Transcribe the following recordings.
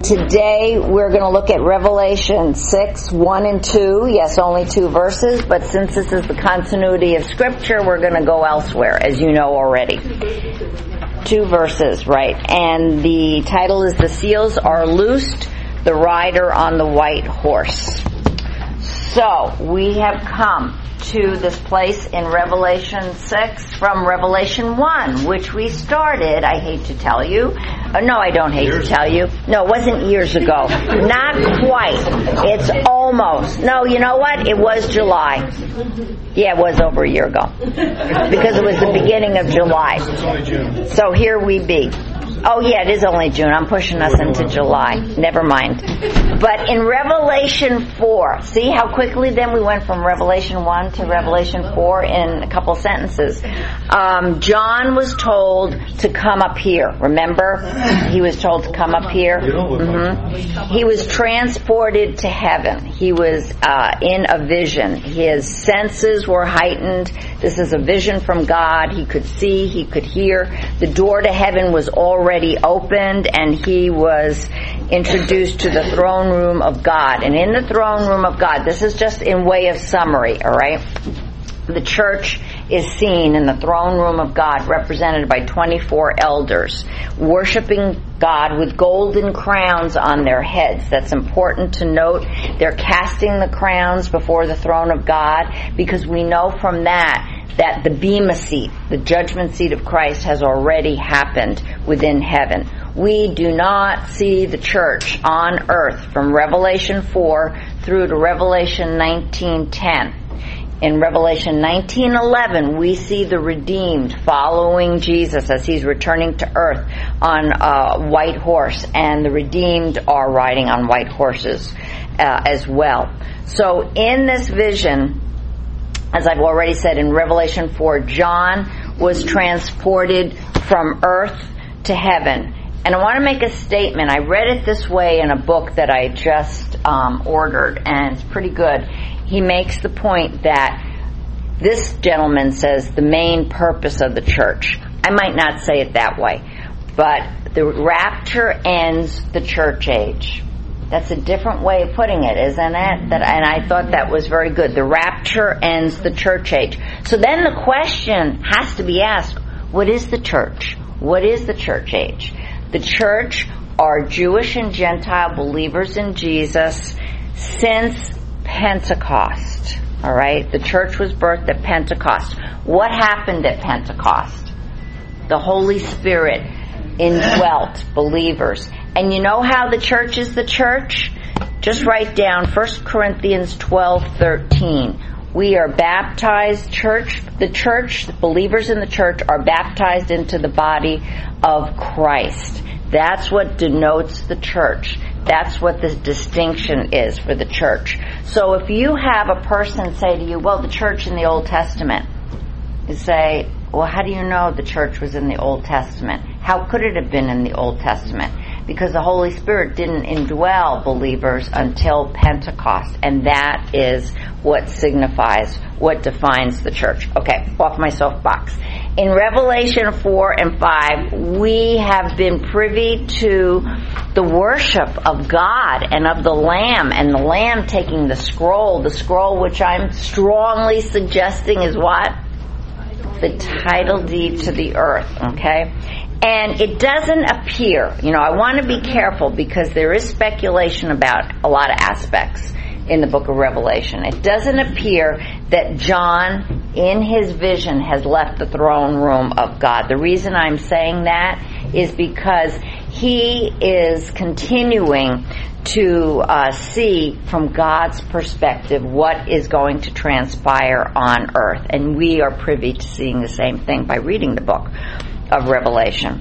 Today we're going to look at Revelation 6, 1 and 2. Yes, only 2 verses, but since this is the continuity of Scripture, we're going to go elsewhere, as you know already. 2 verses, right. And the title is The Seals Are Loosed, the Rider on the White Horse. So, we have come to this place in Revelation 6 from Revelation 1, which we started, I hate to tell you. No, I don't hate to tell you. No, it wasn't years ago. Not quite. It's almost. No, you know what? It was July. Yeah, it was over a year ago. Because it was the beginning of July. So here we be. Oh yeah, it is only June. I'm pushing us into July. Never mind. But in Revelation 4, see how quickly then we went from Revelation 1 to Revelation 4 in a couple sentences. John was told to come up here. Remember? He was told to come up here. Mm-hmm. He was transported to heaven. He was in a vision. His senses were heightened. This is a vision from God. He could see, he could hear. The door to heaven was already opened, and he was introduced to the throne room of God. And in the throne room of God, this is just in way of summary, all right? The church is seen in the throne room of God, represented by 24 elders, worshiping God with golden crowns on their heads. That's important to note. They're casting the crowns before the throne of God, because we know from that the bema seat, the judgment seat of Christ, has already happened within heaven. We do not see the church on earth from Revelation 4 through to Revelation 19:10. In Revelation 19:11, we see the redeemed following Jesus as he's returning to earth on a white horse, and the redeemed are riding on white horses as well. So in this vision, as I've already said, in Revelation 4, John was transported from earth to heaven. And I want to make a statement. I read it this way in a book that I just ordered, and it's pretty good. He makes the point that this gentleman says the main purpose of the church. I might not say it that way, but the rapture ends the church age. That's a different way of putting it, isn't it? And I thought that was very good. The rapture ends the church age. So then the question has to be asked, what is the church? What is the church age? The church are Jewish and Gentile believers in Jesus since Pentecost. All right? The church was birthed at Pentecost. What happened at Pentecost? The Holy Spirit indwelt believers. And you know how the church is the church? Just write down 1 Corinthians 12:13. We are baptized, the believers in the church are baptized into the body of Christ. That's what denotes the church. That's what the distinction is for the church. So if you have a person say to you, well, the church in the Old Testament, you say, well, how do you know the church was in the Old Testament? How could it have been in the Old Testament? Because the Holy Spirit didn't indwell believers until Pentecost, and that is what signifies, what defines the church. Okay, off my soapbox. In Revelation 4 and 5, we have been privy to the worship of God and of the Lamb, and the Lamb taking the scroll which I'm strongly suggesting is what? The title deed to the earth, okay? And it doesn't appear, I want to be careful because there is speculation about a lot of aspects in the book of Revelation. It doesn't appear that John, in his vision, has left the throne room of God. The reason I'm saying that is because he is continuing to see from God's perspective what is going to transpire on earth. And we are privy to seeing the same thing by reading the book of Revelation.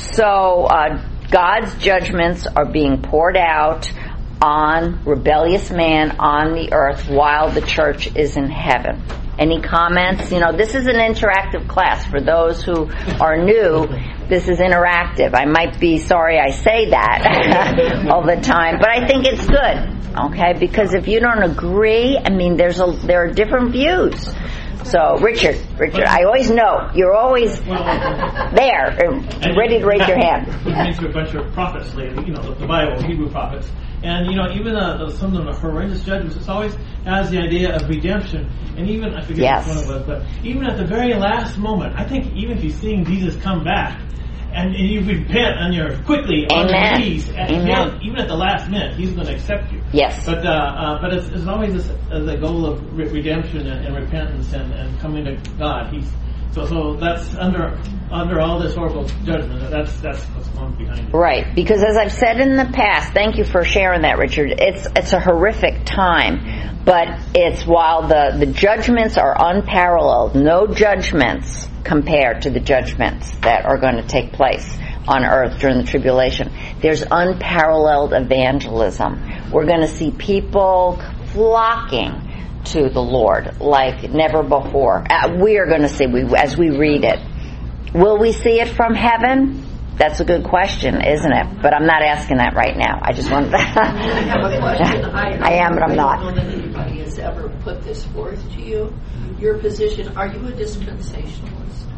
So God's judgments are being poured out on rebellious man on the earth while the church is in heaven. Any comments? This is an interactive class. For those who are new, this is interactive. I might be sorry I say that all the time, but I think it's good, okay? Because if you don't agree, there are different views. So, Richard, I always know. You're always there, ready to raise your hand. We've been through a bunch of prophets lately, the Bible, Hebrew prophets. And, even some of the horrendous judgments, it's always has the idea of redemption. And even, I forget which one it was, but even at the very last moment, I think even if you're seeing Jesus come back, and you repent and you're quickly on your knees, even at the last minute, He's going to accept you. Yes. But it's always the goal of redemption and repentance and coming to God. So that's under all this horrible judgment. That's what's going behind it. Right, because as I've said in the past, thank you for sharing that, Richard. It's a horrific time, but it's while the judgments are unparalleled, no judgments compared to the judgments that are going to take place on earth during the tribulation. There's unparalleled evangelism. We're going to see people flocking to the Lord like never before. We are going to see, as we read it. Will we see it from heaven? That's a good question, isn't it? But I'm not asking that right now. I just wanted to... I have a question. I am, but I'm not. I don't know that anybody has ever put this forth to you. Your position, are you a dispensationalist?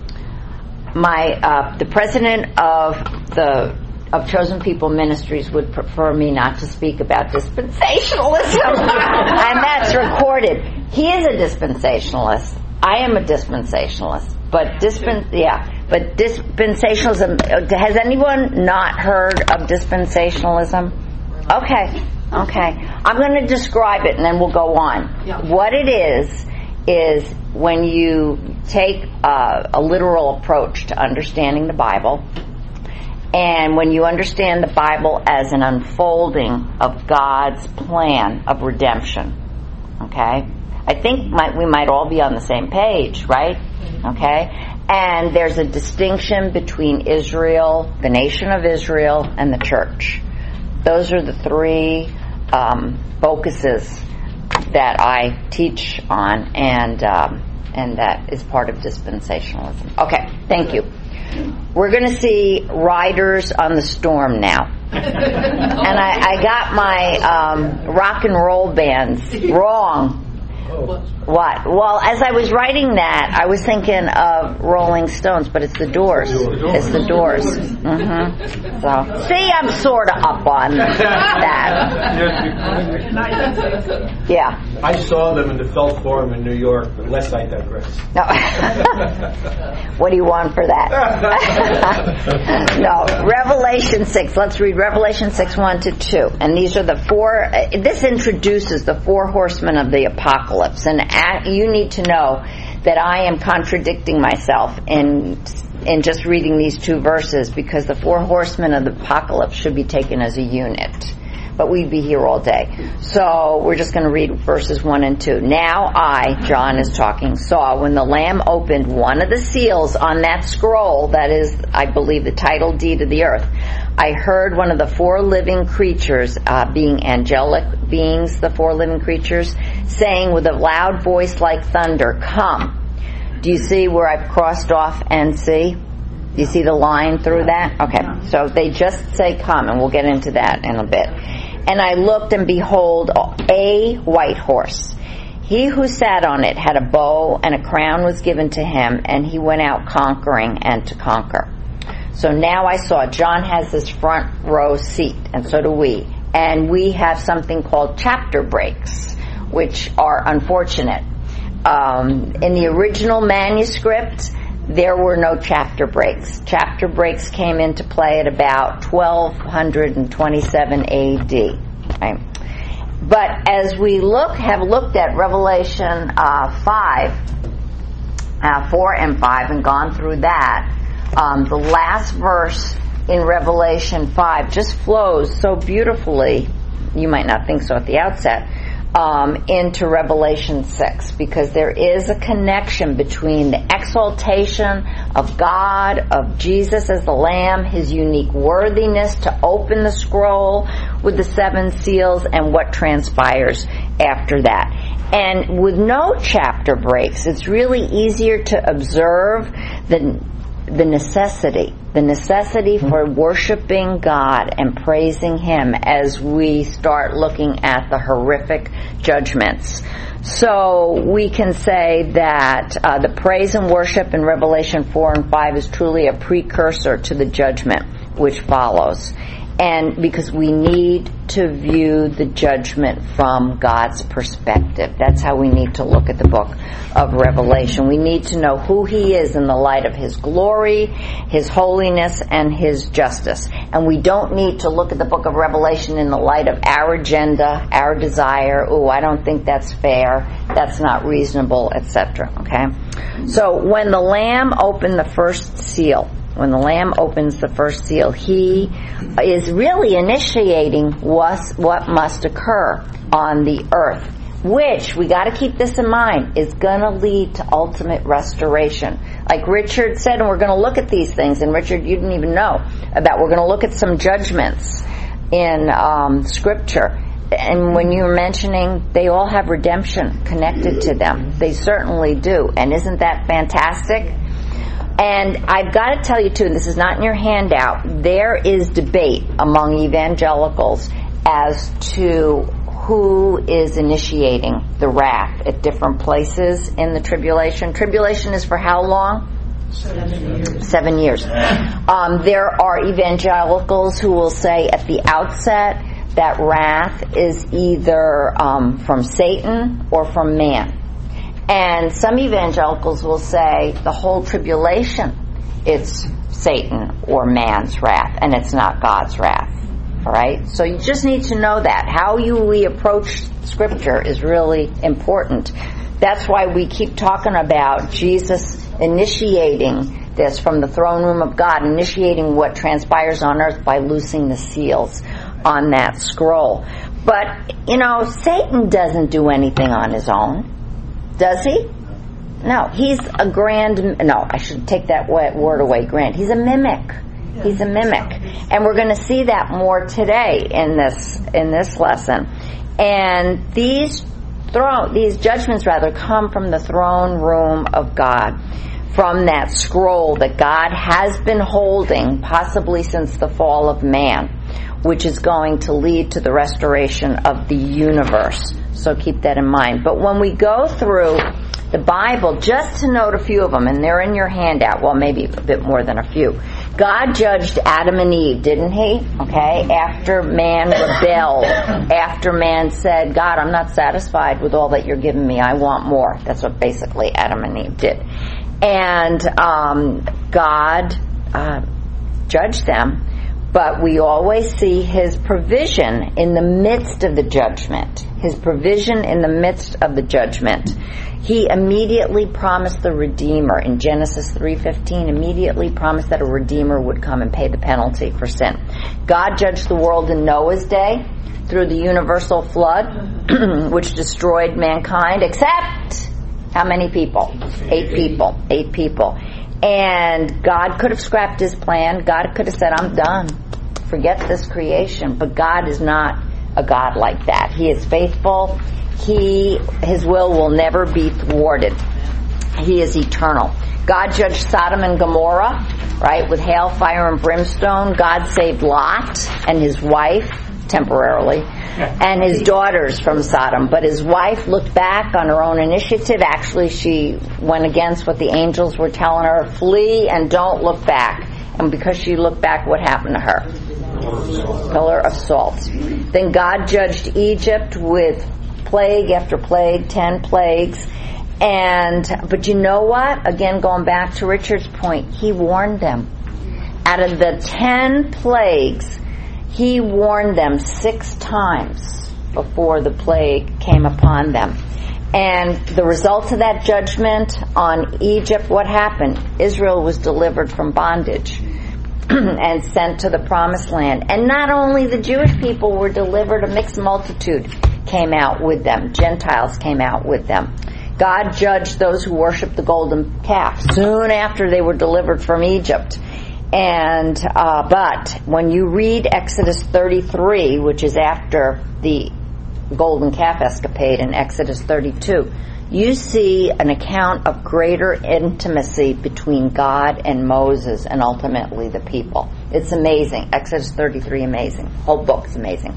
The president of Chosen People Ministries would prefer me not to speak about dispensationalism, and that's recorded. He is a dispensationalist. I am a dispensationalist, but dispensationalism. Has anyone not heard of dispensationalism? Okay. I'm going to describe it, and then we'll go on. Yeah. What it is when you take a literal approach to understanding the Bible, and when you understand the Bible as an unfolding of God's plan of redemption. Okay? I think we might all be on the same page, right? Okay? And there's a distinction between Israel, the nation of Israel, and the church. Those are the three focuses that I teach on, and that is part of dispensationalism. Okay, thank you. We're going to see Riders on the Storm now. And I got my rock and roll bands wrong. What? Well, as I was writing that, I was thinking of Rolling Stones, but it's the Doors. It's the Doors. Mm-hmm. So, see, I'm sort of up on that. Yeah. I saw them in the Felt Forum in New York, but lest I digress. No. What do you want for that? No. Revelation 6. Let's read Revelation 6, 1-2. And these are the four. This introduces the four horsemen of the apocalypse. And you need to know that I am contradicting myself in just reading these two verses, because the four horsemen of the apocalypse should be taken as a unit. But we'd be here all day. So we're just going to read verses 1 and 2. Now I, John is talking, saw when the Lamb opened one of the seals on that scroll, that is, I believe, the title deed of the earth. I heard one of the four living creatures, being angelic beings, the four living creatures, saying with a loud voice like thunder, "Come." Do you see where I've crossed off "NC"? Do you see the line through that? Okay, so they just say "come," and we'll get into that in a bit. And I looked, and behold, a white horse. He who sat on it had a bow, and a crown was given to him, and he went out conquering and to conquer. So now I saw, John has this front row seat, and so do we. And we have something called chapter breaks, which are unfortunate. In the original manuscript, there were no chapter breaks. Chapter breaks came into play at about 1227 AD. Right? But as we have looked at Revelation 4 and 5, and gone through that, the last verse in Revelation 5 just flows so beautifully, you might not think so at the outset, into Revelation 6, because there is a connection between the exaltation of God, of Jesus as the Lamb, His unique worthiness to open the scroll with the seven seals, and what transpires after that. And with no chapter breaks, it's really easier to observe the necessity The necessity for worshiping God and praising Him as we start looking at the horrific judgments. So we can say that the praise and worship in Revelation 4 and 5 is truly a precursor to the judgment which follows. And because we need to view the judgment from God's perspective. That's how we need to look at the book of Revelation. We need to know who He is in the light of His glory, His holiness, and His justice. And we don't need to look at the book of Revelation in the light of our agenda, our desire. Oh, I don't think that's fair. That's not reasonable, etc. Okay? So when the Lamb opened the first seal, when the Lamb opens the first seal, He is really initiating what must occur on the earth, which, we got to keep this in mind, is going to lead to ultimate restoration. Like Richard said, and we're going to look at these things, and Richard, you didn't even know about, we're going to look at some judgments in Scripture. And when you were mentioning, they all have redemption connected to them. They certainly do. And isn't that fantastic? And I've got to tell you, too, and this is not in your handout, there is debate among evangelicals as to who is initiating the wrath at different places in the tribulation. Tribulation is for how long? 7 years. There are evangelicals who will say at the outset that wrath is either from Satan or from man. And some evangelicals will say the whole tribulation, it's Satan or man's wrath, and it's not God's wrath. All right? So you just need to know that. How we approach Scripture is really important. That's why we keep talking about Jesus initiating this from the throne room of God, initiating what transpires on earth by loosing the seals on that scroll. But, Satan doesn't do anything on his own. Does he? No. He's a I should take that word away, grand. He's a mimic. He's a mimic. And we're going to see that more today in this lesson. And these judgments come from the throne room of God, from that scroll that God has been holding possibly since the fall of man, which is going to lead to the restoration of the universe. So keep that in mind. But when we go through the Bible, just to note a few of them, and they're in your handout, well, maybe a bit more than a few. God judged Adam and Eve, didn't He? Okay? After man rebelled, after man said, God, I'm not satisfied with all that you're giving me. I want more. That's what basically Adam and Eve did. And God judged them. But we always see His provision in the midst of the judgment. His provision in the midst of the judgment. He immediately promised the Redeemer in Genesis 3:15, immediately promised that a Redeemer would come and pay the penalty for sin. God judged the world in Noah's day through the universal flood, which destroyed mankind, except how many people? 8 people. 8 people. And God could have scrapped His plan. God could have said, I'm done. Forget this creation. But God is not a God like that. He is faithful. His will never be thwarted. He is eternal. God judged Sodom and Gomorrah, right, with hail, fire, and brimstone. God saved Lot and his wife, temporarily, and his daughters from Sodom. But his wife looked back on her own initiative. Actually, she went against what the angels were telling her. Flee and don't look back. And because she looked back, what happened to her? Pillar of salt. Then God judged Egypt with plague after plague, 10 plagues. But you know what? Again, going back to Richard's point, He warned them. Out of the 10 plagues, He warned them 6 times before the plague came upon them. And the result of that judgment on Egypt, what happened? Israel was delivered from bondage and sent to the promised land. And not only the Jewish people were delivered, a mixed multitude came out with them. Gentiles came out with them. God judged those who worshiped the golden calf soon after they were delivered from Egypt. And but when you read Exodus 33, which is after the golden calf escapade in Exodus 32, you see an account of greater intimacy between God and Moses and ultimately the people. It's amazing. Exodus 33, amazing. Whole book's amazing.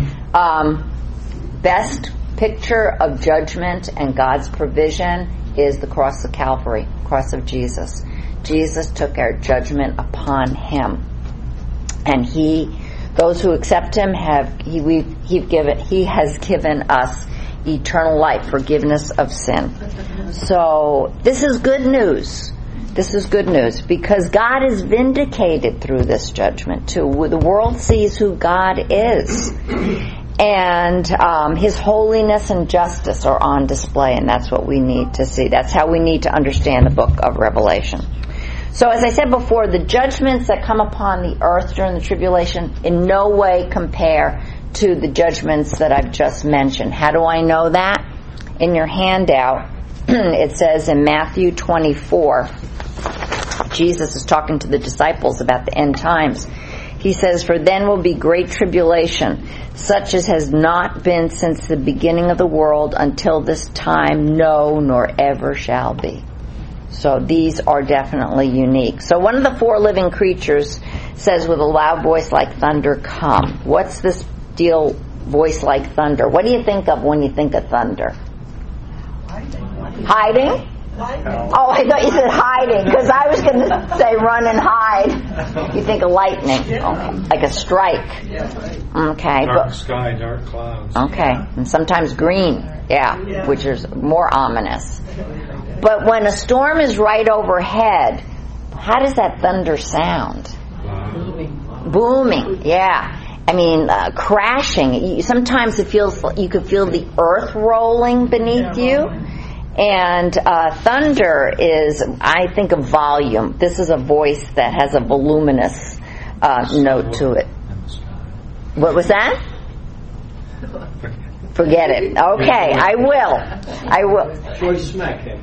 Best picture of judgment and God's provision is the cross of Calvary, cross of Jesus. Jesus took our judgment upon him. And those who accept him he has given us eternal life, forgiveness of sin. So this is good news. This is good news because God is vindicated through this judgment too. The world sees who God is. And his holiness and justice are on display, and that's what we need to see. That's how we need to understand the book of Revelation. So as I said before, the judgments that come upon the earth during the tribulation in no way compare to the judgments that I've just mentioned. How do I know that? In your handout, it says in Matthew 24, Jesus is talking to the disciples about the end times. He says, "For then will be great tribulation, such as has not been since the beginning of the world until this time, no, nor ever shall be." So these are definitely unique. So one of the four living creatures says with a loud voice like thunder, "Come." What's this deal, voice like thunder? What do you think of when you think of thunder? Hiding? Oh, I thought you said hiding, because I was going to say run and hide. You think of lightning. Okay. Like a strike. Okay. Dark sky, dark clouds. Okay. And sometimes green, which is more ominous. But when a storm is right overhead, how does that thunder sound? Booming, yeah. I mean, crashing. Sometimes it feels like you could feel the earth rolling beneath you. And thunder is, I think, of volume. This is a voice that has a voluminous note to it. What was that? Forget it. Okay, I will. Joyce smack him.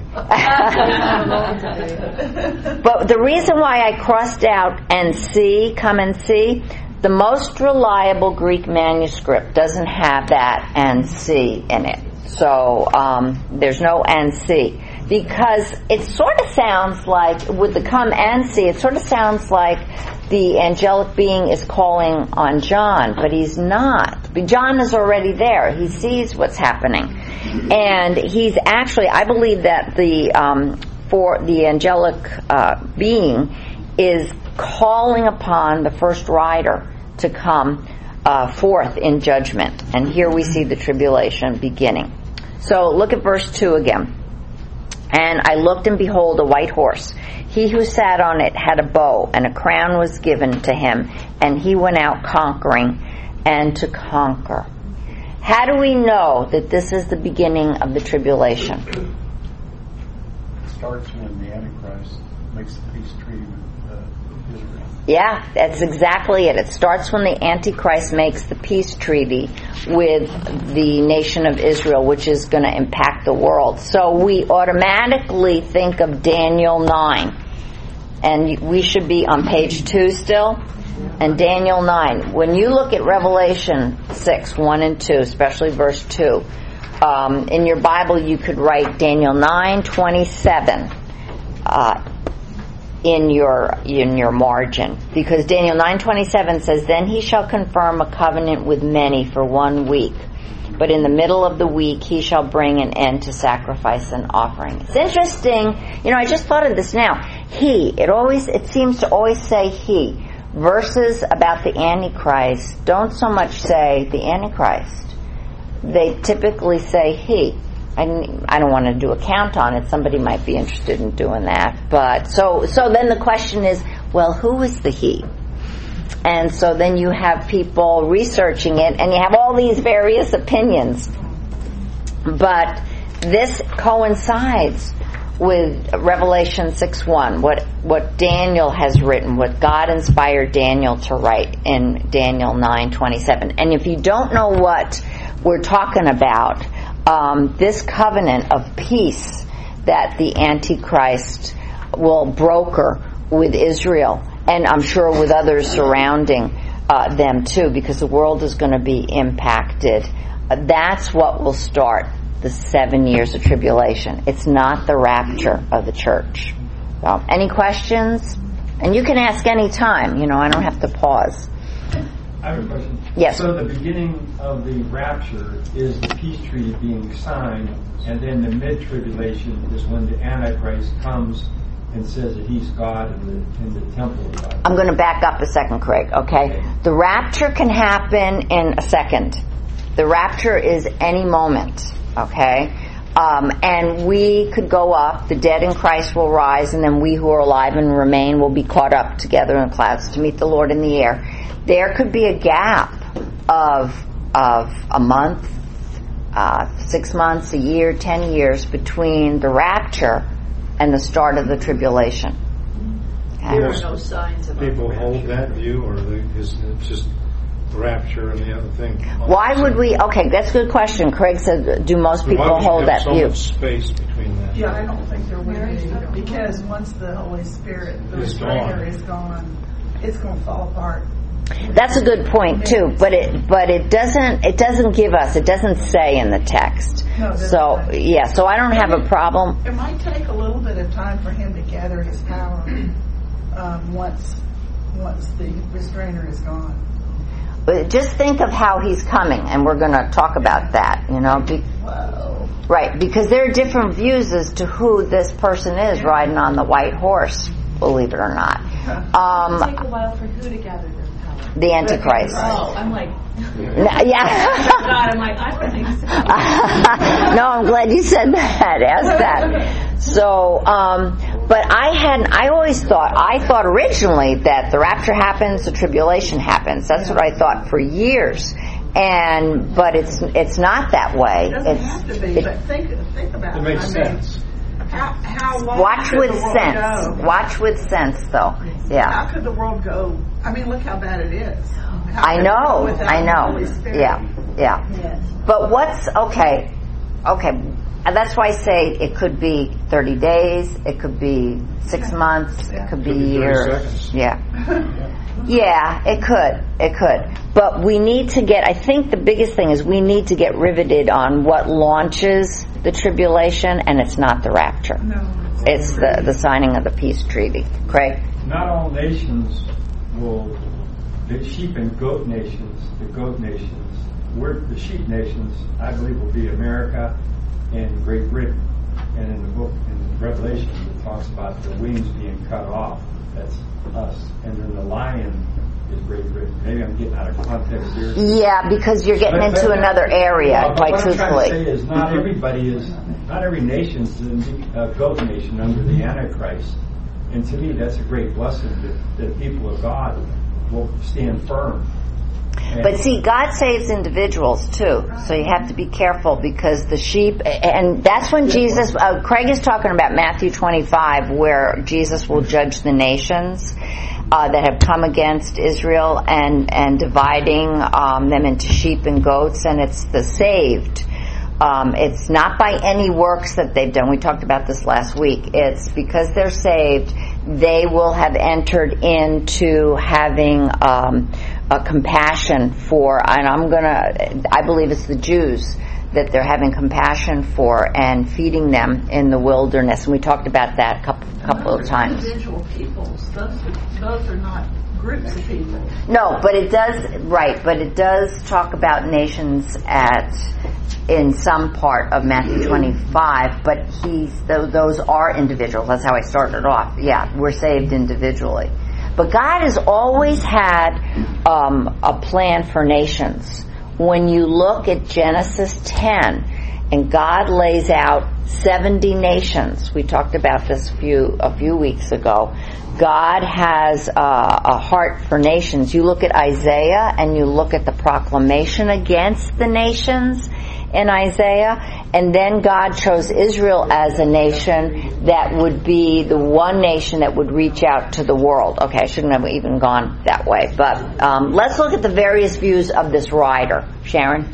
But the reason why I crossed out and see, come and see, the most reliable Greek manuscript doesn't have that and see in it. So there's no and see. Because it sort of sounds like, with the come and see, it sort of sounds like the angelic being is calling on John, but he's not. John is already there. He sees what's happening. And he's actually, I believe that for the angelic being is calling upon the first rider to come forth in judgment. And here we see the tribulation beginning. So look at verse 2 again. "And I looked, and behold, a white horse. He who sat on it had a bow, and a crown was given to him, and he went out conquering and to conquer." How do we know that this is the beginning of the tribulation? It starts when the Antichrist makes the peace treaty with Israel. Yeah, that's exactly it. It starts when the Antichrist makes the peace treaty with the nation of Israel, which is going to impact the world. So we automatically think of Daniel 9. And we should be on page 2 still. And Daniel 9. When you look at Revelation 6, 1 and 2, especially verse 2, in your Bible you could write Daniel 9:27 in your margin, because Daniel 9:27 says, "Then he shall confirm a covenant with many for 1 week, but in the middle of the week he shall bring an end to sacrifice and offering." It's interesting, I just thought of this now. It seems to always say he. Verses about the Antichrist don't so much say the Antichrist. They typically say he. I don't want to do a count on it. Somebody might be interested in doing that. But so then the question is, well, who is the he? And so then you have people researching it, and you have all these various opinions. But this coincides with Revelation 6:1, what Daniel has written, what God inspired Daniel to write in Daniel 9:27. And if you don't know what we're talking about, this covenant of peace that the Antichrist will broker with Israel, and I'm sure with others surrounding them too, because the world is going to be impacted. That's what will start the 7 years of tribulation. It's not the rapture of the church. So, any questions? And you can ask any time. I don't have to pause. I have a question. Yes. So the beginning of the rapture is the peace treaty being signed, and then the mid-tribulation is when the Antichrist comes and says that he's God in the temple of God. I'm going to back up a second, Craig, okay? The rapture can happen in a second. The rapture is any moment, okay? And we could go up, the dead in Christ will rise, and then we who are alive and remain will be caught up together in clouds to meet the Lord in the air. There could be a gap of a month, 6 months, a year, 10 years between the rapture and the start of the tribulation. There are no signs of people rapture. hold that view, or is it just the rapture and the other thing? Why would we? Okay, that's a good question. Craig said, do most people hold that view? Much space between that? Yeah, I don't think there would be, because once the Holy Spirit, the restrainer is gone, it's going to fall apart. That's a good point too, but it doesn't give us, it doesn't say in the text. No, so yeah, so I don't have a problem. It might take a little bit of time for him to gather his power once the restrainer is gone. But just think of how he's coming, and we're going to talk about that. Whoa. Right? Because there are different views as to who this person is riding on the white horse. Believe it or not. It'll take a while for who to gather their power? The Antichrist. Oh, I'm like, yeah. God, I'm like, I don't think so. No, I'm glad you said that. Ask that. So, but I always thought originally that the rapture happens, the tribulation happens. That's what I thought for years. But it's not that way. It doesn't have to be, but think about it. It makes sense. How long Watch could with the world sense. go? Watch with sense, though. Yeah. How could the world go? I mean, look how bad it is. How I could it go know. without I the know. Holy Spirit? Yeah. Yes. But what's okay? And that's why I say it could be 30 days, it could be 6 months, it could be a year. 30 seconds. Yeah. Yeah, it could. But we need to I think the biggest thing is we need to get riveted on what launches the tribulation, and it's not the rapture. No. It's the signing of the peace treaty. Craig? Not all nations will, the sheep and goat nations, the sheep nations, I believe, will be America and Great Britain. And in the book, in Revelation, it talks about the wings being cut off. That's us. And then the lion is Great Britain. Maybe I'm getting out of context here. Yeah, because you're getting into another area, quite truthfully. What I'm trying to say is not every nation's a goat nation under the Antichrist. And to me, that's a great blessing that people of God will stand firm. But see, God saves individuals too, so you have to be careful because the sheep, and that's when Jesus, Craig is talking about Matthew 25, where Jesus will judge the nations that have come against Israel and dividing them into sheep and goats, and it's the saved. It's not by any works that they've done. We talked about this last week. It's because they're saved, they will have entered into having a compassion for, and I believe it's the Jews that they're having compassion for and feeding them in the wilderness. And we talked about that a couple of times. Individual peoples. Those are not groups of people. No, but it does talk about nations in some part of Matthew 25, but those are individuals. That's how I started off. Yeah, we're saved individually. But God has always had a plan for nations. When you look at Genesis 10, and God lays out 70 nations, we talked about this a few weeks ago. God has a heart for nations. You look at Isaiah, and you look at the proclamation against the nations in Isaiah, and then God chose Israel as a nation that would be the one nation that would reach out to the world. Okay, I shouldn't have even gone that way, but let's look at the various views of this rider. Sharon?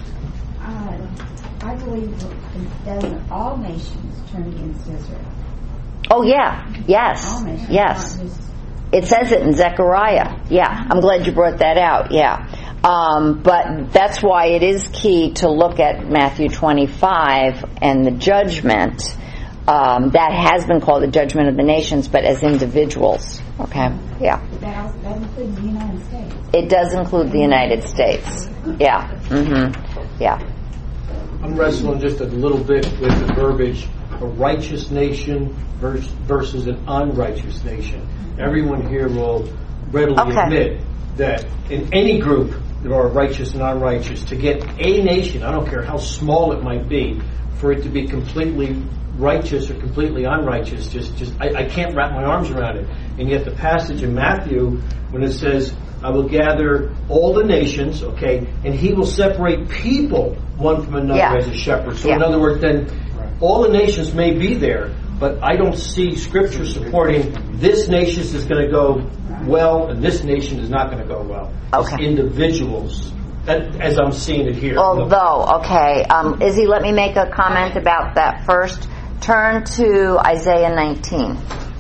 I believe that all nations turn against Israel. Oh yeah, yes, All nations, yes. not just It says it in Zechariah. Yeah, I'm glad you brought that out. Yeah. But that's why it is key to look at Matthew 25 and the judgment. That has been called the judgment of the nations, but as individuals. Okay? Yeah. That includes the United States. It does include the United States. Yeah. Yeah. I'm wrestling just a little bit with the verbiage, a righteous nation versus an unrighteous nation. Everyone here will readily admit that in any group there are righteous and unrighteous. To get a nation, I don't care how small it might be, for it to be completely righteous or completely unrighteous, I can't wrap my arms around it. And yet the passage in Matthew, when it says, I will gather all the nations, and he will separate people one from another as a shepherd. So in other words, then all the nations may be there, but I don't see Scripture supporting this nation is going to go well and this nation is not going to go well. It's individuals, as I'm seeing it here. Although, Izzy, let me make a comment about that first. Turn to Isaiah 19.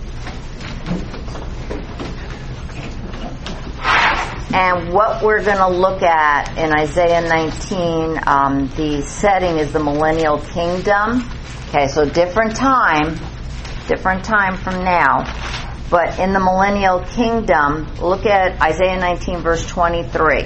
And what we're going to look at in Isaiah 19, the setting is the millennial kingdom. Okay, so different time from now. But in the millennial kingdom, look at Isaiah 19 verse 23.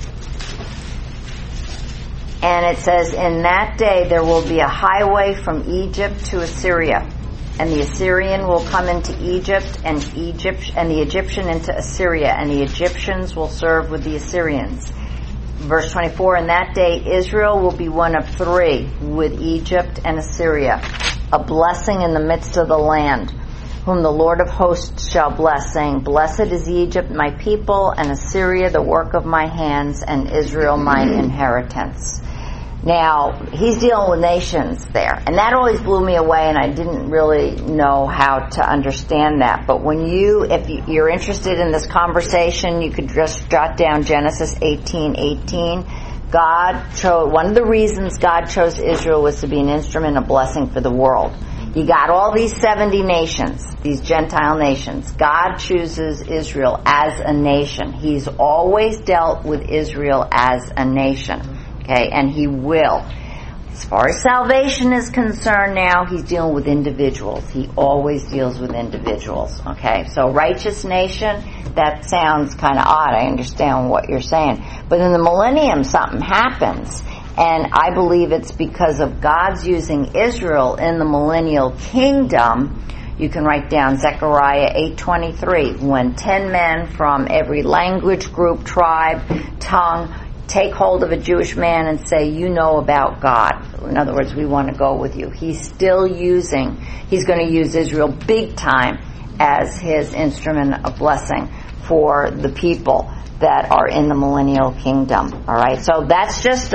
And it says, in that day there will be a highway from Egypt to Assyria. And the Assyrian will come into Egypt, and the Egyptian into Assyria, and the Egyptians will serve with the Assyrians. Verse 24, in that day Israel will be one of three with Egypt and Assyria, a blessing in the midst of the land, whom the Lord of hosts shall bless, saying, blessed is Egypt, my people, and Assyria, the work of my hands, and Israel, my inheritance. Now, he's dealing with nations there. And that always blew me away, and I didn't really know how to understand that. But if you're interested in this conversation, you could just jot down Genesis 18:18. One of the reasons God chose Israel was to be an instrument of blessing for the world. You got all these 70 nations, these Gentile nations. God chooses Israel as a nation. He's always dealt with Israel as a nation. Okay, and he will. As far as salvation is concerned now, he's dealing with individuals. He always deals with individuals. Okay, so righteous nation, that sounds kind of odd. I understand what you're saying. But in the millennium, something happens. And I believe it's because of God's using Israel in the millennial kingdom. You can write down Zechariah 8:23. When 10 men from every language, group, tribe, tongue, take hold of a Jewish man and say, you know about God. In other words, we want to go with you. He's going to use Israel big time as his instrument of blessing for the people that are in the millennial kingdom. All right, so that's just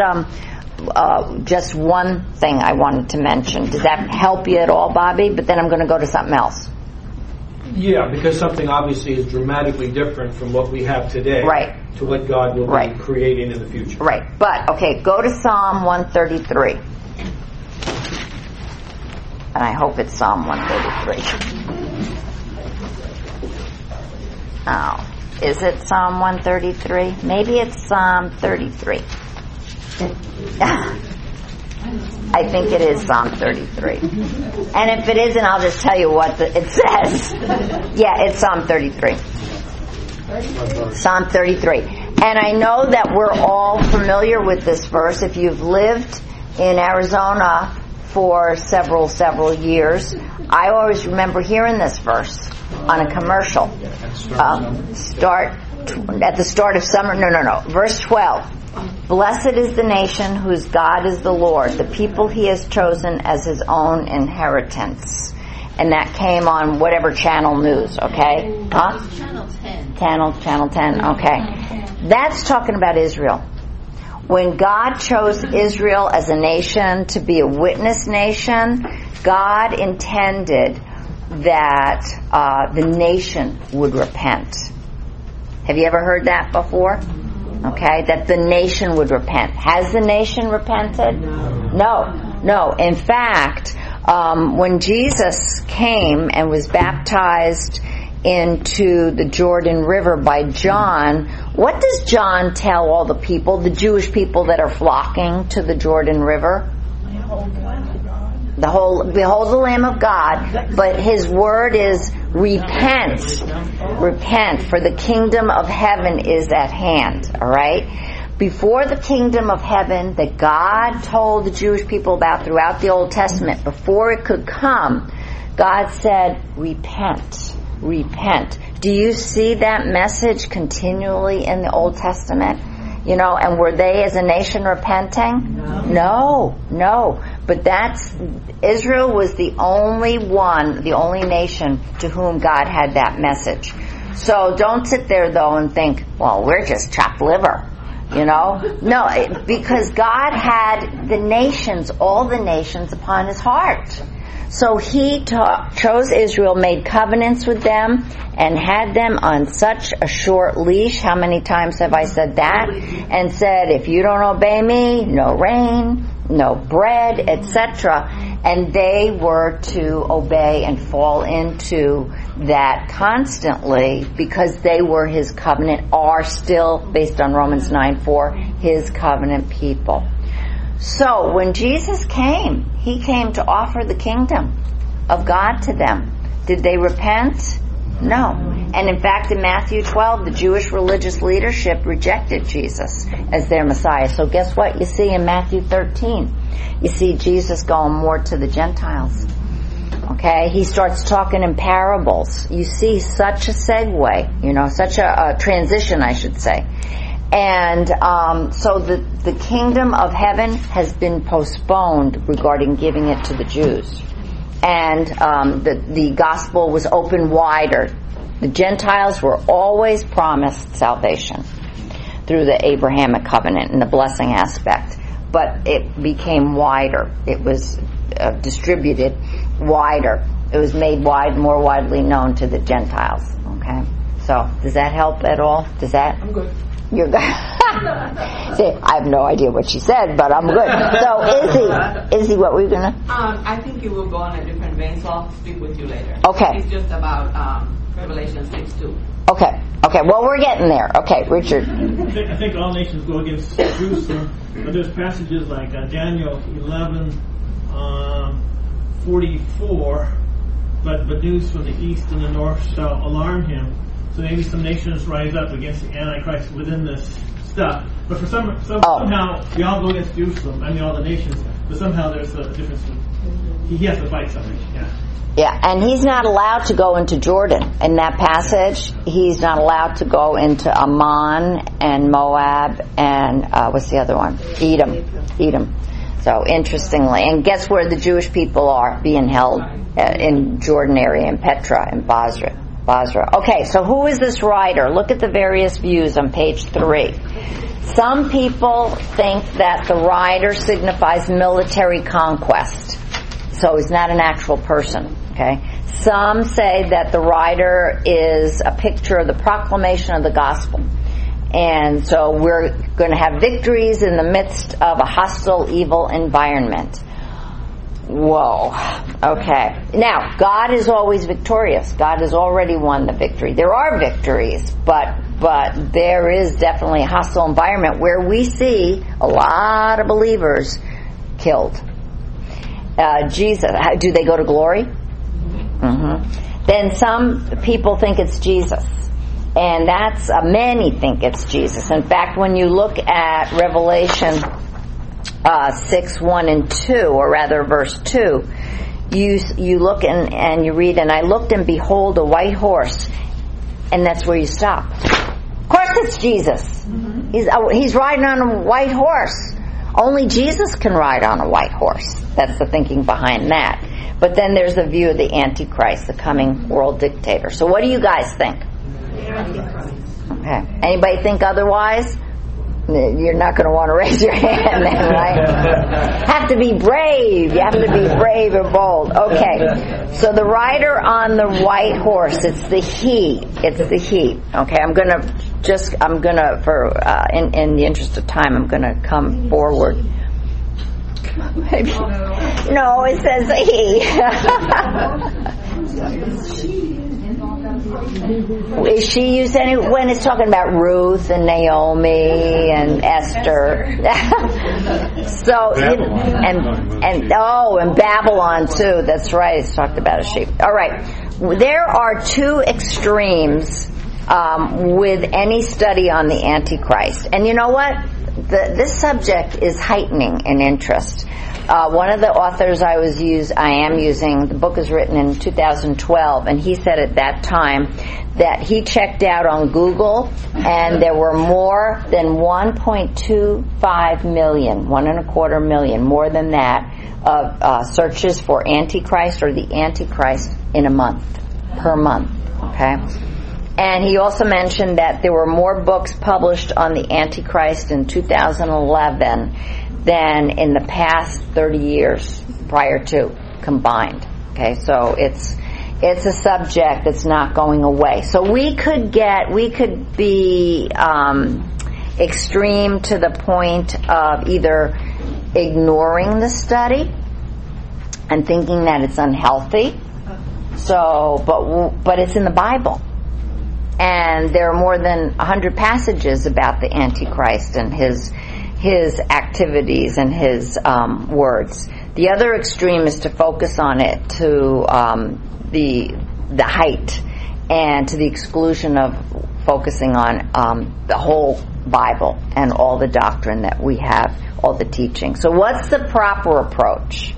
one thing I wanted to mention. Does that help you at all, Bobby? But then I'm going to go to something else. Yeah, because something obviously is dramatically different from what we have today to what God will be creating in the future. Right. But, go to Psalm 133. And I hope it's Psalm 133. Oh, is it Psalm 133? Maybe it's Psalm 33. I think it is Psalm 33. And if it isn't, I'll just tell you what it says. Yeah, it's Psalm 33. Psalm 33. And I know that we're all familiar with this verse. If you've lived in Arizona for several years, I always remember hearing this verse on a commercial. At the start of summer. No. Verse 12. Blessed is the nation whose God is the Lord, the people he has chosen as his own inheritance. And that came on whatever channel news, okay? Huh? Channel 10. Channel 10, okay. That's talking about Israel. When God chose Israel as a nation to be a witness nation, God intended that the nation would repent. Have you ever heard that before? Okay, that the nation would repent. Has the nation repented? No. In fact, when Jesus came and was baptized into the Jordan River by John, What does John tell all the people, the Jewish people that are flocking to the Jordan River? Behold the Lamb of God, but his word is repent. Repent, for the kingdom of heaven is at hand. Alright? Before the kingdom of heaven that God told the Jewish people about throughout the Old Testament, before it could come, God said, repent. Repent. Do you see that message continually in the Old Testament? And were they as a nation repenting? No. But Israel was the only nation to whom God had that message. So don't sit there though and think, well, we're just chopped liver. No, because God had all the nations upon his heart. So he chose Israel, made covenants with them, and had them on such a short leash. How many times have I said that? And said, if you don't obey me, no rain, no bread, etc. And they were to obey and fall into that constantly because they were his covenant, are still, based on Romans 9:4, his covenant people. So when Jesus came, he came to offer the kingdom of God to them. Did they repent? No. And in fact, in Matthew 12, the Jewish religious leadership rejected Jesus as their Messiah. So guess what you see in Matthew 13? You see Jesus going more to the Gentiles. Okay? He starts talking in parables. You see such a segue, such a transition, I should say. And so the kingdom of heaven has been postponed regarding giving it to the Jews. And the gospel was opened wider. The Gentiles were always promised salvation through the Abrahamic covenant and the blessing aspect. But it became wider. It was distributed wider. It was made more widely known to the Gentiles. Okay? So, does that help at all? I'm good. You're good. See, I have no idea what she said, but I'm good. So, Izzy, what were you gonna? I think you will go on a different vein, so I'll speak with you later. Okay. It's just about Revelation 6:2. Okay. Well, we're getting there. Okay, Richard. I think all nations go against Jerusalem, but there's passages like Daniel 11:44. But news from the east and the north shall alarm him. So maybe some nations rise up against the Antichrist within this stuff. But for somehow we all go against Jerusalem. I mean, all the nations. But somehow there's a difference. He has to fight something. Yeah, and he's not allowed to go into Jordan. In that passage, he's not allowed to go into Ammon and Moab and what's the other one? Edom. So interestingly, and guess where the Jewish people are being held? In Jordan area, in Petra, in Basra. Okay, so who is this writer? Look at the various views on page 3. Some people think that the writer signifies military conquest. So he's not an actual person, okay? Some say that the writer is a picture of the proclamation of the gospel. And so we're going to have victories in the midst of a hostile, evil environment. Whoa. Okay. Now, God is always victorious. God has already won the victory. There are victories, but there is definitely a hostile environment where we see a lot of believers killed. Jesus, do they go to glory? Mm-hmm. Then some people think it's Jesus. And that's, many think it's Jesus. In fact, when you look at Revelation 6:1 and 2, or rather verse 2, you look and you read, and I looked and behold a white horse, and that's where you stop. Of course it's Jesus. Mm-hmm. He's riding on a white horse. Only Jesus can ride on a white horse. That's the thinking behind that. But then there's the view of the Antichrist, the coming world dictator. So what do you guys think? Okay. Anybody think otherwise? You're not going to want to raise your hand then, right? Have to be brave. You have to be brave or bold. Okay. So the rider on the white horse, it's the he. It's the he. Okay. I'm going to, in the interest of time, I'm going to come forward. Maybe. No, it says he. Is she used when it's talking about Ruth and Naomi and Esther? So, and Babylon too. That's right. It's talked about a sheep. All right. There are two extremes with any study on the Antichrist. And you know what? This subject is heightening in interest. One of the authors I am using, the book is written in 2012, and he said at that time that he checked out on Google, and there were more than 1.25 million, 1.25 million, more than that, of searches for Antichrist or the Antichrist in a month, per month, okay? And he also mentioned that there were more books published on the Antichrist in 2011 than in the past 30 years prior to combined. Okay, so it's a subject that's not going away. So we could be extreme to the point of either ignoring the study and thinking that it's unhealthy. So, but it's in the Bible. And there are more than 100 passages about the Antichrist and his activities and his words. The other extreme is to focus on it to the height and to the exclusion of focusing on the whole Bible and all the doctrine that we have, all the teaching. So what's the proper approach?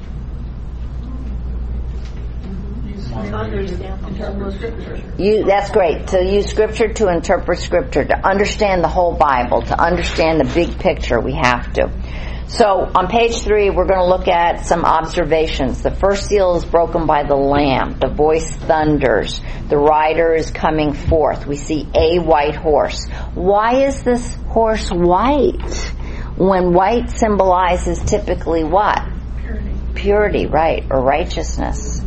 That's great. To use Scripture to interpret Scripture, to understand the whole Bible, to understand the big picture, we have to. So on page 3, we're going to look at some observations. The first seal is broken by the Lamb. The voice thunders. The rider is coming forth. We see a white horse. Why is this horse white? When white symbolizes typically what? Purity, right, or righteousness.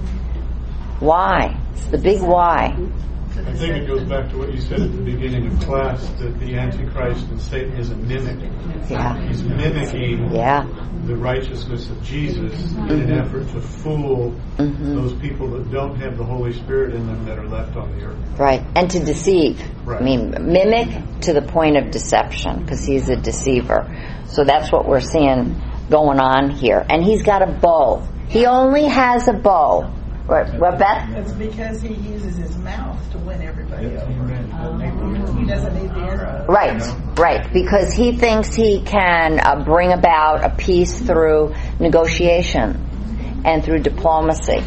Why? It's the big why. I think it goes back to what you said at the beginning of class, that the Antichrist and Satan is a mimic. Yeah. He's mimicking the righteousness of Jesus in an effort to fool those people that don't have the Holy Spirit in them that are left on the earth. Right, and to deceive. Right. I mean, mimic to the point of deception, because he's a deceiver. So that's what we're seeing going on here. And he's got a bow. He only has a bow. What, Beth? It's because he uses his mouth to win everybody over. He doesn't need the arrow. Right. Because he thinks he can bring about a peace through negotiation and through diplomacy.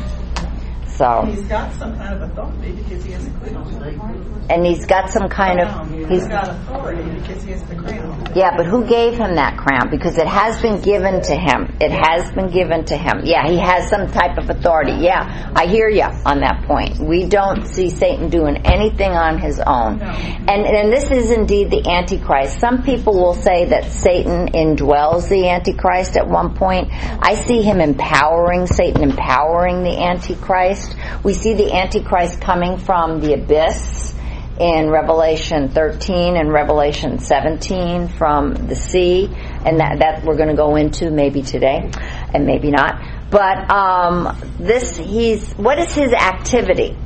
So he's got some kind of authority because he has a crown. And he's got some kind of... He's got authority because he has the crown. Yeah, but who gave him that crown? Because it has been given to him. It has been given to him. Yeah, he has some type of authority. Yeah, I hear you on that point. We don't see Satan doing anything on his own. No. And this is indeed the Antichrist. Some people will say that Satan indwells the Antichrist at one point. I see him Satan empowering the Antichrist. We see the Antichrist coming from the abyss in Revelation 13 and Revelation 17 from the sea, and that we're going to go into maybe today and maybe not. But what is his activity?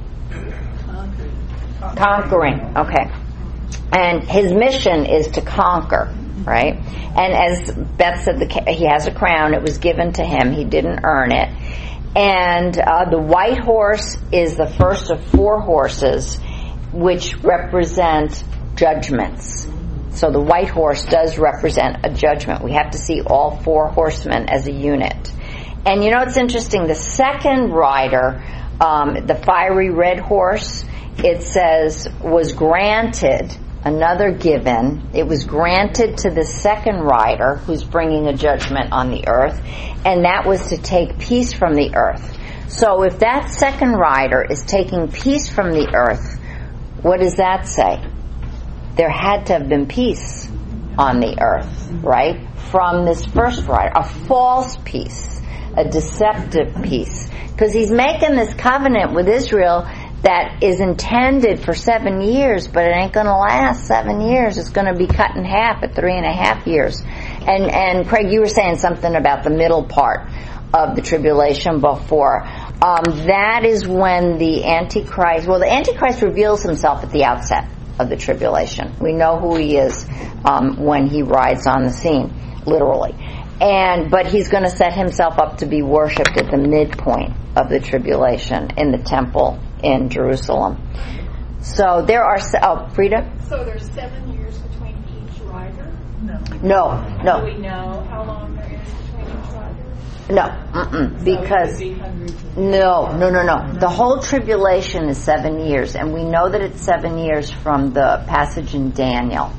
Conquering. Okay. And his mission is to conquer, right? And as Beth said, he has a crown. It was given to him. He didn't earn it. And the white horse is the first of 4 horses, which represent judgments. So the white horse does represent a judgment. We have to see all 4 horsemen as a unit. And you know, it's interesting, the second rider, the fiery red horse, it says, was granted, another given, it was granted to the second rider who's bringing a judgment on the earth, and that was to take peace from the earth. So if that second rider is taking peace from the earth, what does that say? There had to have been peace on the earth, right? From this first rider. A false peace. A deceptive peace. Because he's making this covenant with Israel that is intended for 7 years, but it ain't going to last 7 years. It's going to be cut in half at 3.5 years. And Craig, you were saying something about the middle part of the tribulation before that is when the Antichrist, the Antichrist reveals himself at the outset of the tribulation. We know who he is when he rides on the scene, literally. But he's going to set himself up to be worshipped at the midpoint of the tribulation in the temple in Jerusalem. So there are, Frida? So there's 7 years between each rider? No. Do we know how long there is between each rider? No, because no. The whole tribulation is 7 years, and we know that it's 7 years from the passage in Daniel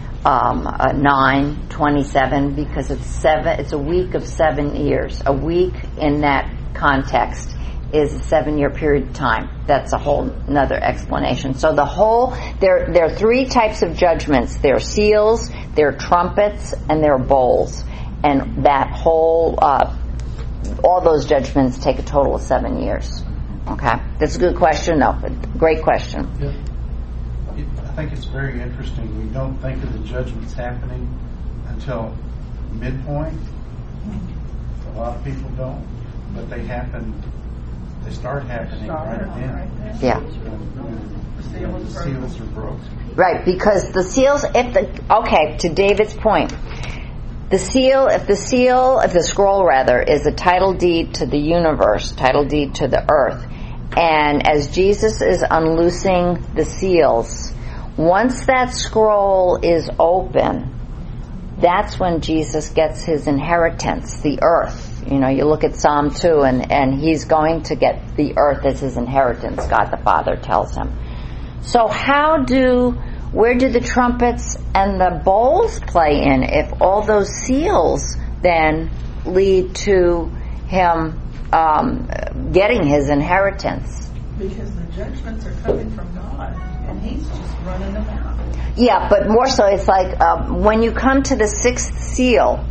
9:27, because it's a week of 7 years. A week in that context is a 7-year period of time. That's a whole another explanation. So there are 3 types of judgments. There are seals, there are trumpets, and there are bowls, and that whole all those judgments take a total of 7 years. Okay, that's a good question, though. Great question. Yeah. I think it's very interesting. We don't think of the judgments happening until midpoint. A lot of people don't, but they happen. They start happening right then. Yeah. The seals are broken. Right, because the seals. To David's point. If the scroll rather, is a title deed to the universe, title deed to the earth, and as Jesus is unloosing the seals, once that scroll is open, that's when Jesus gets his inheritance, the earth. You look at Psalm 2, and he's going to get the earth as his inheritance, God the Father tells him. So where do the trumpets and the bowls play in if all those seals then lead to him getting his inheritance? Because the judgments are coming from God, and he's just running them out. Yeah, but more so, it's like when you come to the 6th seal,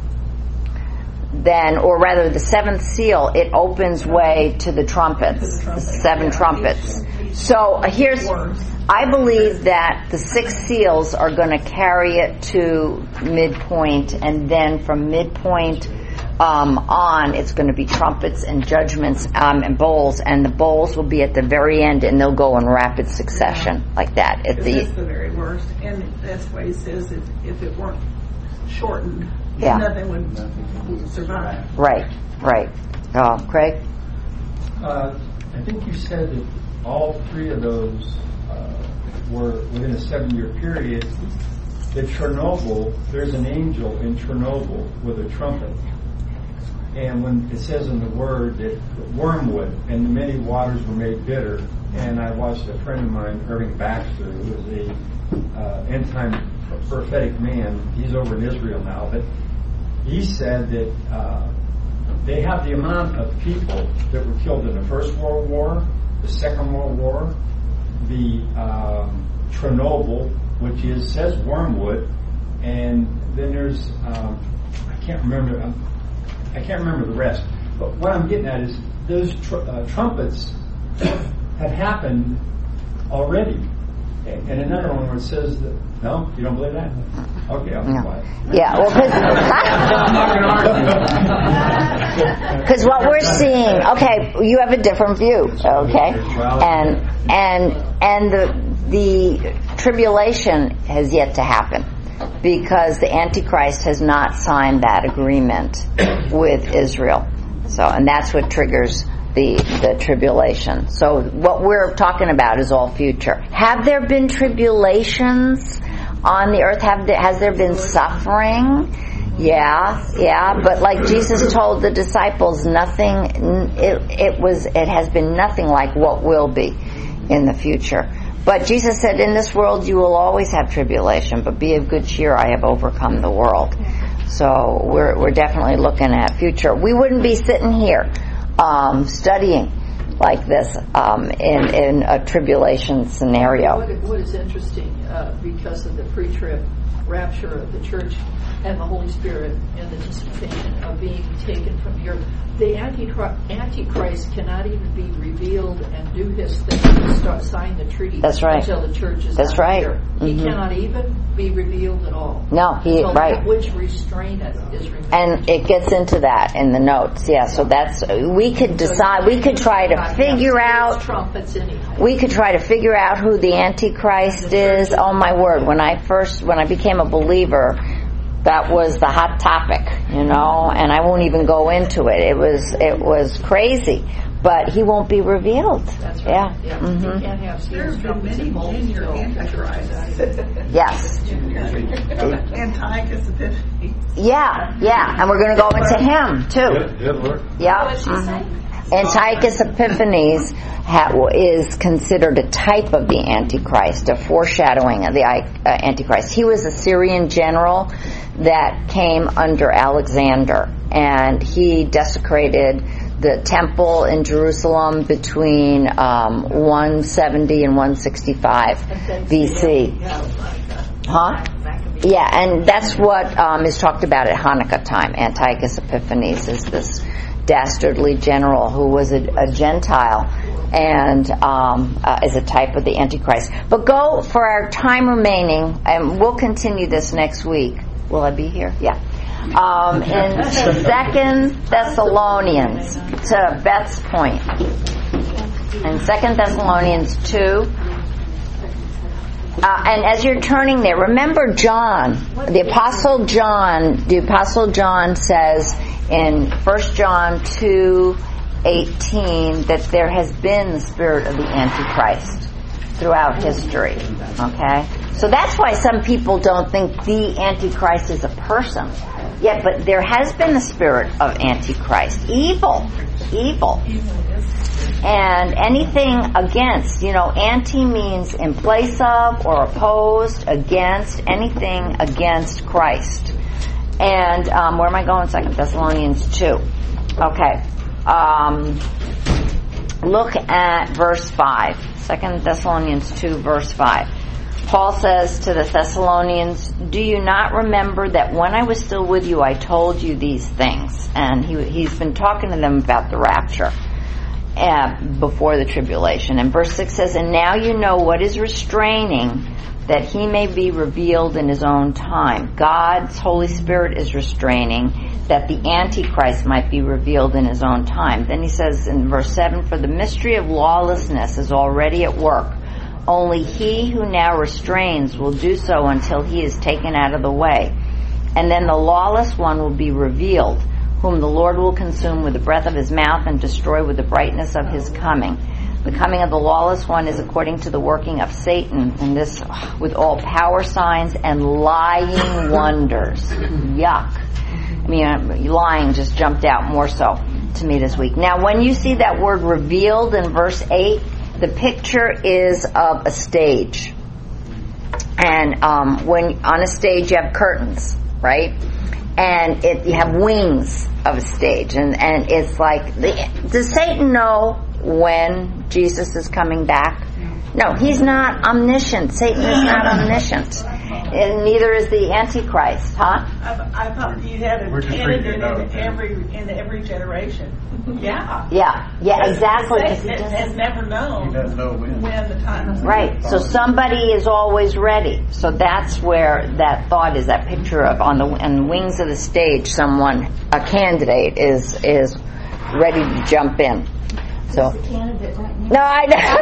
or rather the 7th seal, it opens way to the trumpets, the 7 trumpets. So I believe that the 6 seals are going to carry it to midpoint, and then from midpoint on, it's going to be trumpets and judgments and bowls, and the bowls will be at the very end, and they'll go in rapid succession like that. That's the very worst, and that's why he says if it weren't shortened, nothing would survive. Right. Craig? I think you said that all 3 of those were within a 7-year period. At Chernobyl, there's an angel in Chernobyl with a trumpet. And when it says in the Word that wormwood and the many waters were made bitter, and I watched a friend of mine, Irving Baxter, who is a end-time prophetic man. He's over in Israel now, but he said that they have the amount of people that were killed in the First World War, the Second World War, the Chernobyl, which says wormwood, and then there's I can't remember the rest. But what I'm getting at is those trumpets have happened already. And another one where it says that, no, you don't believe that? Okay, I'll be quiet. Yeah, well, because what we're seeing, you have a different view, and the tribulation has yet to happen, because the Antichrist has not signed that agreement with Israel. So, and that's what triggers the tribulation. So what we're talking about is all future. Have there been tribulations on the earth? Has there been suffering? Yeah, but like Jesus told the disciples, it has been nothing like what will be in the future. But Jesus said, in this world you will always have tribulation, but be of good cheer, I have overcome the world. So we're definitely looking at future. We wouldn't be sitting here studying like this in a tribulation scenario. What is interesting, because of the pre-trib rapture of the church and the Holy Spirit and the dispensation of being taken from the earth the Antichrist cannot even be revealed and do his thing and start sign the treaty. That's right. Until the church is That's not right. here. He cannot even be revealed at all. No, right. That which restraineth is removed. And it gets into that in the notes. Yeah, so that's, we could decide, we could try to figure out, we could try to figure out who the Antichrist is. Oh my word, when I became a believer, that was the hot topic, and I won't even go into it. It was crazy, but he won't be revealed. That's right. Yeah. You can't have There have been many junior antichrists. Yes. Antiochus Epiphanes. Yeah, and we're going to go into him too. Good Lord. Yeah. Antiochus Epiphanes is considered a type of the Antichrist, a foreshadowing of the Antichrist. He was a Syrian general that came under Alexander, and he desecrated the temple in Jerusalem between 170 and 165 BC. Huh? Yeah, and that's what is talked about at Hanukkah time. Antiochus Epiphanes is this dastardly general who was a Gentile and is a type of the Antichrist. But go for our time remaining, and we'll continue this next week. Will I be here? Yeah. In 2 Thessalonians, to Beth's point, in 2 Thessalonians 2, and as you're turning there, remember John, the Apostle John says in 1 John 2:18 that there has been the spirit of the Antichrist throughout history. Okay? So that's why some people don't think the Antichrist is a person. Yeah, but there has been the spirit of Antichrist. Evil. And anything against, anti means in place of or opposed, against, anything against Christ. And where am I going? 2 Thessalonians 2. Okay. Look at verse 5. 2 Thessalonians 2, verse 5. Paul says to the Thessalonians, "Do you not remember that when I was still with you I told you these things?" And he's been talking to them about the rapture before the tribulation. And verse 6 says, "And now you know what is restraining, that he may be revealed in his own time." God's Holy Spirit is restraining that the Antichrist might be revealed in his own time. Then he says in verse 7, "For the mystery of lawlessness is already at work. Only he who now restrains will do so until he is taken out of the way. And then the lawless one will be revealed, whom the Lord will consume with the breath of his mouth and destroy with the brightness of his coming. The coming of the lawless one is according to the working of Satan, and this with all power signs and lying wonders." Yuck. I mean, lying just jumped out more so to me this week. Now, when you see that word revealed in verse 8, the picture is of a stage. And when on a stage you have curtains, right? And you have wings of a stage. And it's like, does Satan know when Jesus is coming back? No, he's not omniscient. Satan is not omniscient. And neither is the Antichrist, huh? I thought you had a candidate in every generation. Yeah, exactly. Satan has never known when the time is right. So somebody is always ready. So that's where that thought is. That picture of on the wings of the stage, a candidate is ready to jump in. So no, I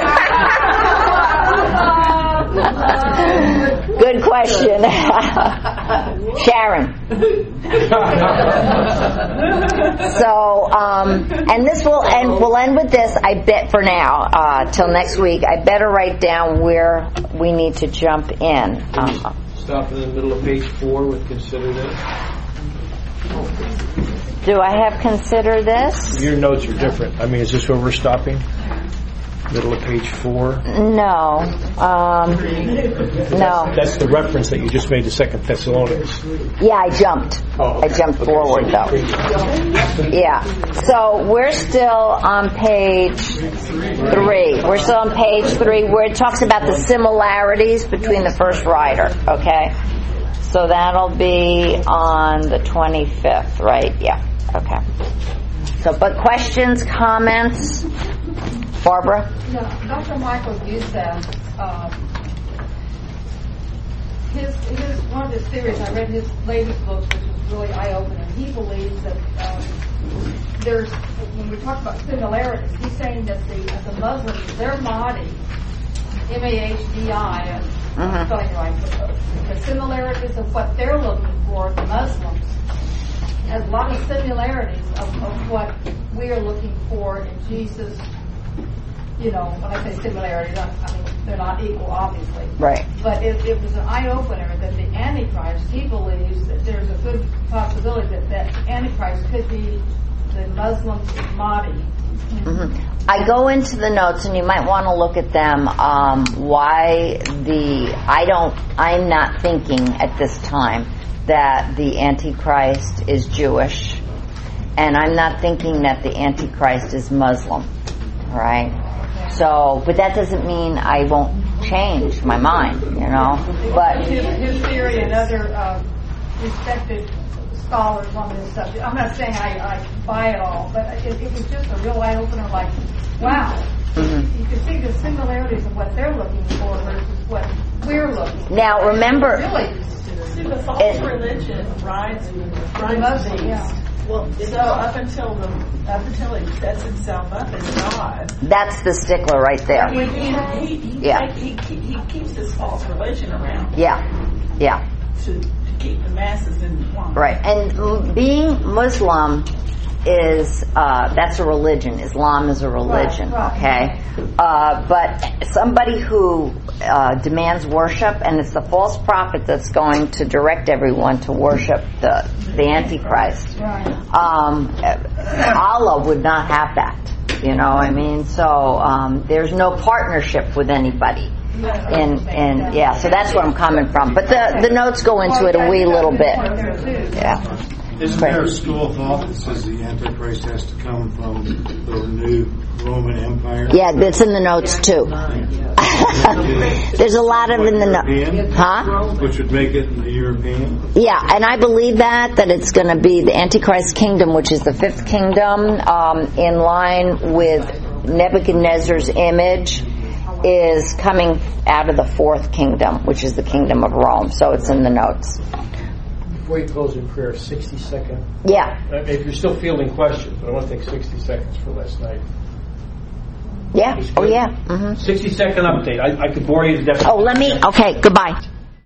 know. Good question, Sharon. So, and we'll end with this. I bet for now, till next week. I better write down where we need to jump in. Stop in the middle of page 4 with "Consider this." Do I have "consider this"? Your notes are different. I mean, is this where we're stopping? Middle of page 4? No. No. That's the reference that you just made to 2 Thessalonians. Yeah, I jumped. I jumped forward, though. Yeah. So we're still on page 3. We're still on page 3 where it talks about the similarities between the first writer, okay? So that'll be on the 25th, right? Yeah. Okay. So, but questions, comments? Barbara? Yeah, Dr. Michael Youssef, one of his theories, I read his latest book, which was really eye-opening. He believes that when we talk about similarities, he's saying that the Muslims, their Mahdi, M-A-H-D-I, I'm spelling it right, the similarities of what they're looking for, the Muslims, has a lot of similarities of what we are looking for in Jesus. When I say similarities, I mean, they're not equal, obviously. Right. But it was an eye-opener that the Antichrist, he believes that there's a good possibility that Antichrist could be the Muslim Mahdi. Mm-hmm. I go into the notes, and you might want to look at them. I'm not thinking at this time that the Antichrist is Jewish, and I'm not thinking that the Antichrist is Muslim. All right. So, but that doesn't mean I won't change my mind, But his theory and other respected scholars on this subject. I'm not saying I buy it all, but it was just a real eye opener. Like, wow, you can see the similarities of what they're looking for versus what we're looking for. Now, remember, the false religion rides these. Yeah. Well, so up until he sets himself up as God. That's the stickler right there. He keeps this false religion around. Yeah. To keep the masses in line. Right, and being Muslim is that's a religion. Islam is a religion. Okay, but somebody who demands worship, and it's the false prophet that's going to direct everyone to worship the Antichrist. Allah would not have that. You know what I mean? So there's no partnership with anybody. And so that's where I'm coming from. But the notes go into it a wee little bit. Yeah. Isn't there a school of thought that says the Antichrist has to come from the new Roman Empire? Yeah, that's in the notes too. There's a lot of in the notes. Which would make it the European? Yeah, and I believe that it's going to be the Antichrist kingdom, which is the fifth kingdom, in line with Nebuchadnezzar's image, is coming out of the fourth kingdom, which is the kingdom of Rome. So it's in the notes. Before you close in prayer, 60 seconds. Yeah. If you're still fielding questions, but I want to take 60 seconds for last night. Yeah. Oh, yeah. 60-second update. I could bore you to death. Okay, goodbye.